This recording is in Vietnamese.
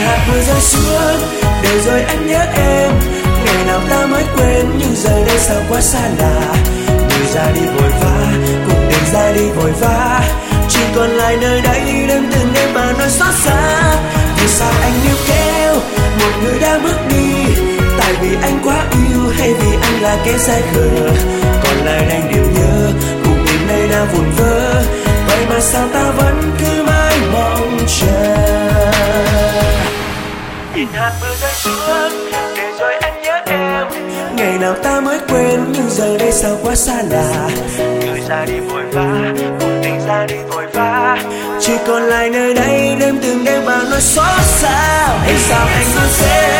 hạt mưa rơi xuống, để rồi anh nhớ em. Ngày nào ta mới quên, nhưng giờ đây sao quá xa lạ. Người ra đi vội vã, cuộc tình ra đi vội vã, chỉ còn lại nơi đây đêm từng đêm mà nỗi xót xa. Vì sao anh níu kéo một người đang bước đi? Tại vì anh quá yêu hay vì anh là kẻ sai khờ? Còn lại đành điều nhớ, cuộc tình này đã vụn vỡ. Vậy mà sao ta vẫn cứ mãi mong chờ. Nhìn hạt mưa rơi xuống, để rồi anh nhớ em. Ngày nào ta mới quên, nhưng giờ đây sao quá xa lạ. Người ra đi vội vã, cuộc tình ra đi vội vã, chỉ còn lại nơi đây đêm từng đêm mà nỗi xót xa. Hay sao anh luôn sẽ